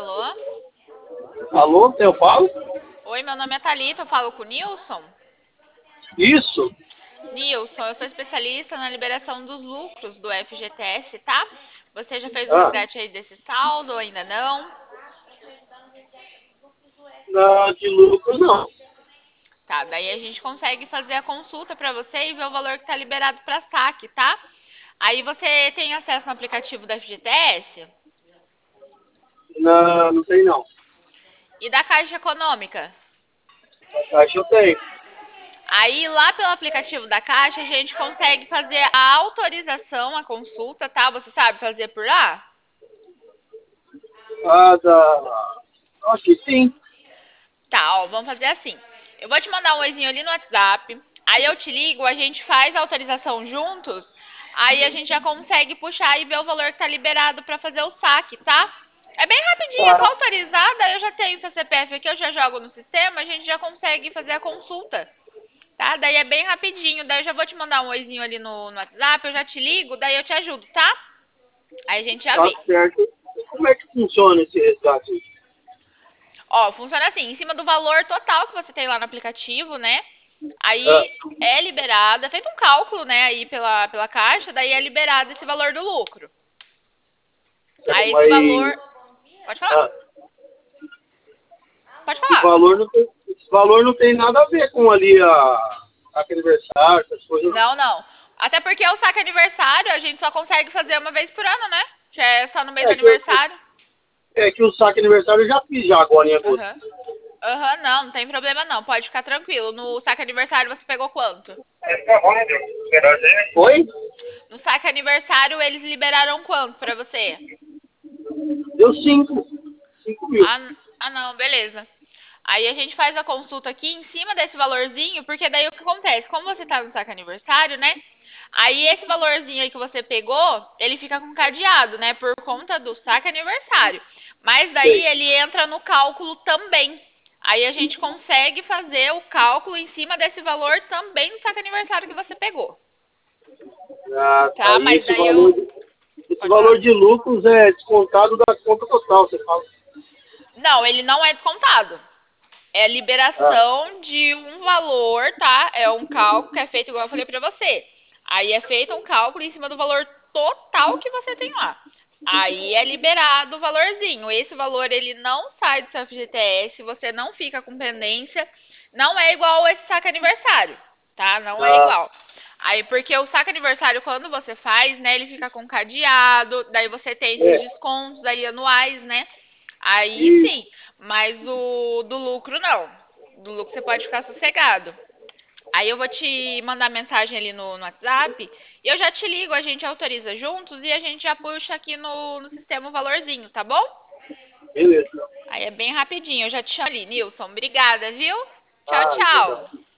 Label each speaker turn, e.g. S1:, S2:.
S1: Alô?
S2: Alô, eu falo?
S1: Oi, meu nome é Thalita, eu falo com o Nilson.
S2: Isso.
S1: Nilson, eu sou especialista na liberação dos lucros do FGTS, tá? Você já fez o
S2: Ah,
S1: resgate aí desse saldo ou ainda não?
S2: de lucro não.
S1: Tá, daí a gente consegue fazer a consulta pra você e ver o valor que tá liberado pra saque, tá? Aí você tem acesso no aplicativo do FGTS
S2: Não, não tem não.
S1: e da Caixa Econômica.
S2: Acho que eu tenho.
S1: Aí lá pelo aplicativo da Caixa a gente consegue fazer a autorização, a consulta, tá? Você sabe fazer por lá?
S2: Acho que sim.
S1: Tá, ó, vamos fazer assim. Eu vou te mandar um oizinho ali no WhatsApp, aí eu te ligo, a gente faz a autorização juntos, aí a gente já consegue puxar e ver o valor que tá liberado pra fazer o saque, tá? É bem rapidinho, é só
S2: Tá,
S1: autorizar, daí eu já tenho seu CPF aqui, eu já jogo no sistema, a gente já consegue fazer a consulta, tá? Daí é bem rapidinho, daí eu já vou te mandar um oizinho ali no WhatsApp, eu já te ligo, daí eu te ajudo, tá? Aí a gente já
S2: tá
S1: vê.
S2: certo. Como é que funciona esse resgate?
S1: Ó, funciona assim, em cima do valor total que você tem lá no aplicativo, né?
S2: Ah,
S1: Aí é liberado, é feito um cálculo, né, aí pela Caixa, daí é liberado esse valor do lucro. Aí esse
S2: mas
S1: valor. Pode falar,
S2: ah,
S1: pode falar.
S2: esse valor não tem nada a ver com ali aquele aniversário, essas coisas. Não.
S1: Não, não. Até porque o saque aniversário a gente só consegue fazer uma vez por ano, né? Que é só no mês do
S2: É que, eu,
S1: aniversário.
S2: é que o saque aniversário eu já fiz já agora em agosto.
S1: Aham. Aham, não tem problema não. Pode ficar tranquilo. No saque aniversário você pegou quanto?
S2: Oi?
S1: No saque aniversário eles liberaram quanto pra você?
S2: Deu 5 mil.
S1: Ah, não, beleza. Aí a gente faz a consulta aqui em cima desse valorzinho, porque daí o que acontece? Como você tá no saque aniversário, né? Aí esse valorzinho aí que você pegou, ele fica com cadeado, né? Por conta do saque aniversário. Mas daí
S2: Sei.
S1: ele entra no cálculo também. Aí a gente consegue fazer o cálculo em cima desse valor também no saque aniversário que você pegou.
S2: Ah, tá.
S1: Tá?
S2: E
S1: Mas daí eu.
S2: esse
S1: Pode falar.
S2: valor de lucros é descontado da conta total, você fala.
S1: Não, ele não é descontado. É
S2: Ah,
S1: liberação de um valor, tá? É um cálculo que é feito igual eu falei pra você. Aí é feito um cálculo em cima do valor total que você tem lá. Aí é liberado o valorzinho. Esse valor ele não sai do seu FGTS, você não fica com pendência. Não é igual esse saque aniversário, tá? Não é
S2: ah,
S1: igual. Aí porque o saque aniversário quando você faz, né, ele fica com cadeado, daí você tem esses
S2: é.
S1: descontos aí anuais, né? Aí
S2: E,
S1: sim, mas o do lucro não. Do lucro você pode ficar sossegado. Aí eu vou te mandar mensagem ali no WhatsApp e eu já te ligo, a gente autoriza juntos e a gente já puxa aqui no sistema o valorzinho, tá bom?
S2: beleza.
S1: Aí é bem rapidinho, eu já te chamo ali, Nilson. Obrigada, viu? Tchau,
S2: Ah,
S1: tchau.